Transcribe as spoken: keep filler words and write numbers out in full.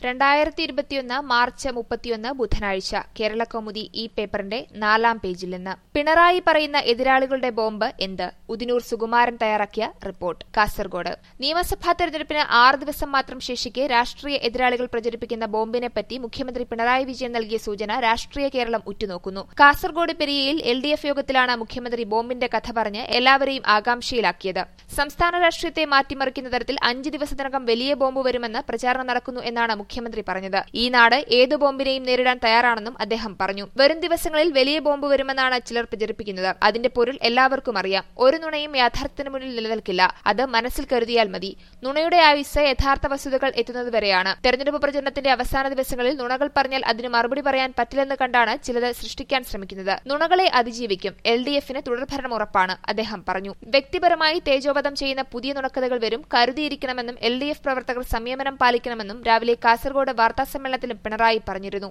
രണ്ടായിരത്തി ഇരുപത്തിയൊന്ന് മാർച്ച് മുപ്പത്തിയൊന്ന് ബുധനാഴ്ച കേരളകൗമുദി ഈ പേപ്പറിന്റെ നാലാം പേജിൽ നിന്ന് പിണറായി പറയുന്ന എതിരാളികളുടെ ബോംബ് എന്ത്? ഉദിനൂർ സുകുമാരൻ തയ്യാറാക്കിയ റിപ്പോർട്ട്. കാസർഗോഡ് നിയമസഭാ തെരഞ്ഞെടുപ്പിന് ആറ് ദിവസം മാത്രം ശേഷിക്കെ രാഷ്ട്രീയ എതിരാളികൾ പ്രചരിപ്പിക്കുന്ന ബോംബിനെപ്പറ്റി മുഖ്യമന്ത്രി പിണറായി വിജയൻ നൽകിയ സൂചന രാഷ്ട്രീയ കേരളം ഉറ്റുനോക്കുന്നു. കാസർഗോഡ് പെരിയയിൽ എൽ ഡി എഫ് യോഗത്തിലാണ് മുഖ്യമന്ത്രി ബോംബിന്റെ കഥ പറഞ്ഞ് എല്ലാവരെയും ആകാംക്ഷയിലാക്കിയത്. സംസ്ഥാന രാഷ്ട്രീയത്തെ മാറ്റിമറിക്കുന്ന തരത്തിൽ അഞ്ച് ദിവസത്തിനകം വലിയ ബോംബ് വരുമെന്ന് പ്രചാരണം നടക്കുന്നു എന്നാണ് മുഖ്യമന്ത്രി പറഞ്ഞത്. ഈ നാട് ഏതു ബോംബിനെയും നേരിടാൻ തയ്യാറാണെന്നും അദ്ദേഹം പറഞ്ഞു. വരും ദിവസങ്ങളിൽ വലിയ ബോംബ് വരുമെന്നാണ് ചിലർ പ്രചരിപ്പിക്കുന്നത്. അതിന്റെ പൊരുൾ എല്ലാവർക്കും അറിയാം. ഒരു നുണയും യാഥാർത്ഥ്യത്തിന് മുന്നിൽ നിലനിൽക്കില്ല. അത് മനസ്സിൽ കരുതിയാൽ മതി. നുണയുടെ ആയുസ് യഥാർത്ഥ വസ്തുതകൾ എത്തുന്നതുവരെയാണ്. തെരഞ്ഞെടുപ്പ് പ്രചരണത്തിന്റെ അവസാന ദിവസങ്ങളിൽ നുണകൾ പറഞ്ഞാൽ അതിന് മറുപടി പറയാൻ പറ്റില്ലെന്ന് കണ്ടാണ് ചിലത് സൃഷ്ടിക്കാൻ ശ്രമിക്കുന്നത്. നുണകളെ അതിജീവിക്കും. എൽ ഡി എഫിന് തുടർഭരണം ഉറപ്പാണ്, അദ്ദേഹം പറഞ്ഞു. വ്യക്തിപരമായി തേജോവധം ചെയ്യുന്ന പുതിയ നുണക്കഥകൾ വരും. കരുതിയിരിക്കണമെന്നും എൽ ഡി എഫ് പ്രവർത്തകർ സംയമനം പാലിക്കണമെന്നും രാവിലെ കാസർഗോഡ് വാർത്താസമ്മേളനത്തിലും പിണറായി പറഞ്ഞിരുന്നു.